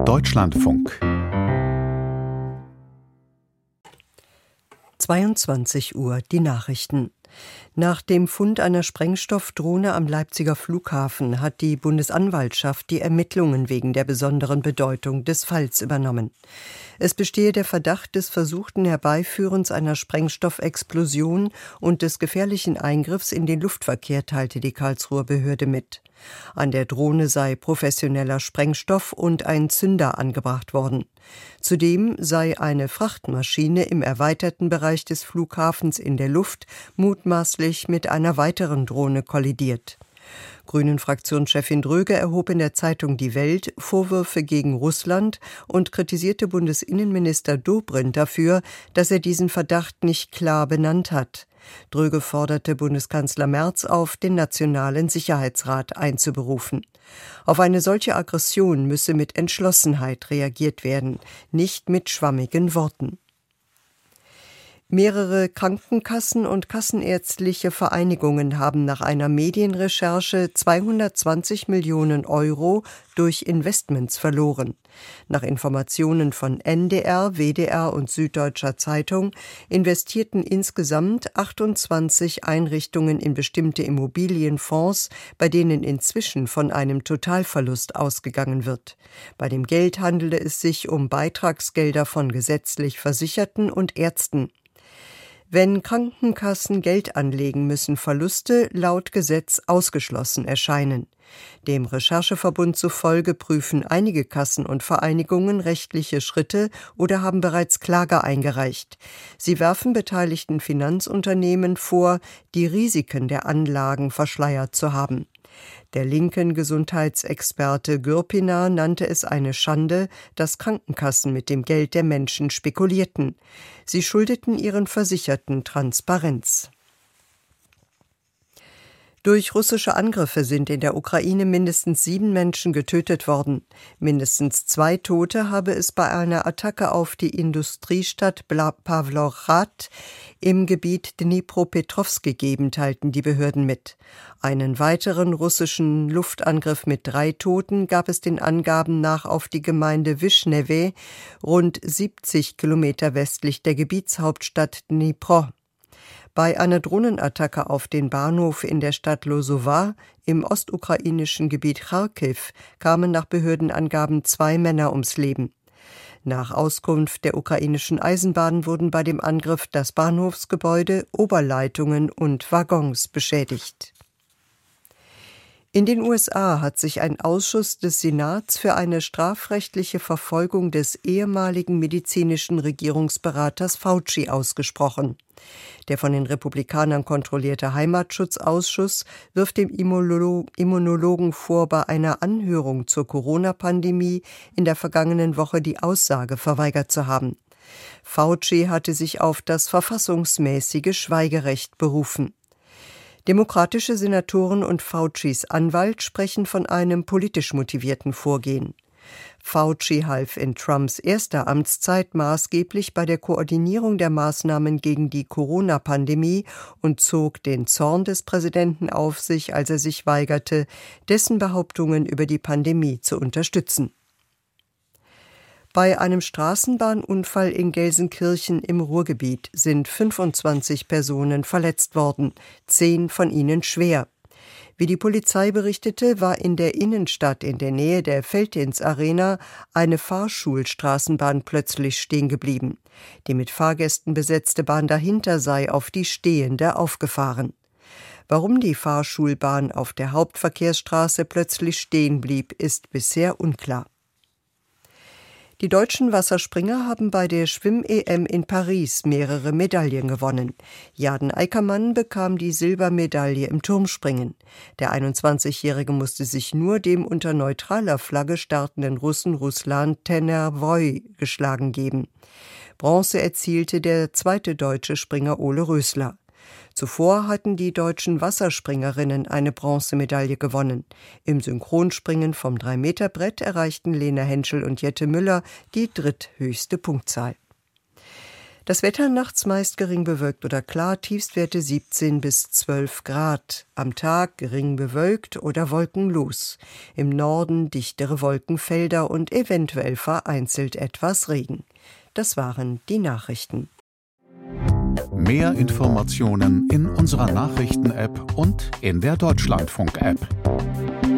Deutschlandfunk 22 Uhr, die Nachrichten. Nach dem Fund einer Sprengstoffdrohne am Leipziger Flughafen hat die Bundesanwaltschaft die Ermittlungen wegen der besonderen Bedeutung des Falls übernommen. Es bestehe der Verdacht des versuchten Herbeiführens einer Sprengstoffexplosion und des gefährlichen Eingriffs in den Luftverkehr, teilte die Karlsruher Behörde mit. An der Drohne sei professioneller Sprengstoff und ein Zünder angebracht worden. Zudem sei eine Frachtmaschine im erweiterten Bereich des Flughafens in der Luft mutmaßlich mit einer weiteren Drohne kollidiert. Grünen-Fraktionschefin Dröge erhob in der Zeitung Die Welt Vorwürfe gegen Russland und kritisierte Bundesinnenminister Dobrindt dafür, dass er diesen Verdacht nicht klar benannt hat. Dröge forderte Bundeskanzler Merz auf, den Nationalen Sicherheitsrat einzuberufen. Auf eine solche Aggression müsse mit Entschlossenheit reagiert werden, nicht mit schwammigen Worten. Mehrere Krankenkassen und kassenärztliche Vereinigungen haben nach einer Medienrecherche 220 Millionen Euro durch Investments verloren. Nach Informationen von NDR, WDR und Süddeutscher Zeitung investierten insgesamt 28 Einrichtungen in bestimmte Immobilienfonds, bei denen inzwischen von einem Totalverlust ausgegangen wird. Bei dem Geld handele es sich um Beitragsgelder von gesetzlich Versicherten und Ärzten. Wenn Krankenkassen Geld anlegen, müssen Verluste laut Gesetz ausgeschlossen erscheinen. Dem Rechercheverbund zufolge prüfen einige Kassen und Vereinigungen rechtliche Schritte oder haben bereits Klage eingereicht. Sie werfen beteiligten Finanzunternehmen vor, die Risiken der Anlagen verschleiert zu haben. Der linken Gesundheitsexperte Gürpiner nannte es eine Schande, dass Krankenkassen mit dem Geld der Menschen spekulierten. Sie schuldeten ihren Versicherten Transparenz. Durch russische Angriffe sind in der Ukraine mindestens 7 Menschen getötet worden. Mindestens 2 Tote habe es bei einer Attacke auf die Industriestadt Pawlowrad im Gebiet Dnipropetrovsk gegeben, teilten die Behörden mit. Einen weiteren russischen Luftangriff mit 3 Toten gab es den Angaben nach auf die Gemeinde Wischnewe, rund 70 Kilometer westlich der Gebietshauptstadt Dnipro. Bei einer Drohnenattacke auf den Bahnhof in der Stadt Lozowa im ostukrainischen Gebiet Charkiw kamen nach Behördenangaben 2 Männer ums Leben. Nach Auskunft der ukrainischen Eisenbahn wurden bei dem Angriff das Bahnhofsgebäude, Oberleitungen und Waggons beschädigt. In den USA hat sich ein Ausschuss des Senats für eine strafrechtliche Verfolgung des ehemaligen medizinischen Regierungsberaters Fauci ausgesprochen. Der von den Republikanern kontrollierte Heimatschutzausschuss wirft dem Immunologen vor, bei einer Anhörung zur Corona-Pandemie in der vergangenen Woche die Aussage verweigert zu haben. Fauci hatte sich auf das verfassungsmäßige Schweigerecht berufen. Demokratische Senatoren und Faucis Anwalt sprechen von einem politisch motivierten Vorgehen. Fauci half in Trumps erster Amtszeit maßgeblich bei der Koordinierung der Maßnahmen gegen die Corona-Pandemie und zog den Zorn des Präsidenten auf sich, als er sich weigerte, dessen Behauptungen über die Pandemie zu unterstützen. Bei einem Straßenbahnunfall in Gelsenkirchen im Ruhrgebiet sind 25 Personen verletzt worden, 10 von ihnen schwer. Wie die Polizei berichtete, war in der Innenstadt in der Nähe der Veltins-Arena eine Fahrschulstraßenbahn plötzlich stehen geblieben. Die mit Fahrgästen besetzte Bahn dahinter sei auf die stehende aufgefahren. Warum die Fahrschulbahn auf der Hauptverkehrsstraße plötzlich stehen blieb, ist bisher unklar. Die deutschen Wasserspringer haben bei der Schwimm-EM in Paris mehrere Medaillen gewonnen. Jaden Eickermann bekam die Silbermedaille im Turmspringen. Der 21-Jährige musste sich nur dem unter neutraler Flagge startenden Russen Ruslan Tenervoy geschlagen geben. Bronze erzielte der zweite deutsche Springer Ole Rösler. Zuvor hatten die deutschen Wasserspringerinnen eine Bronzemedaille gewonnen. Im Synchronspringen vom 3-Meter-Brett erreichten Lena Henschel und Jette Müller die dritthöchste Punktzahl. Das Wetter nachts meist gering bewölkt oder klar, Tiefstwerte 17 bis 12 Grad. Am Tag gering bewölkt oder wolkenlos. Im Norden dichtere Wolkenfelder und eventuell vereinzelt etwas Regen. Das waren die Nachrichten. Mehr Informationen in unserer Nachrichten-App und in der Deutschlandfunk-App.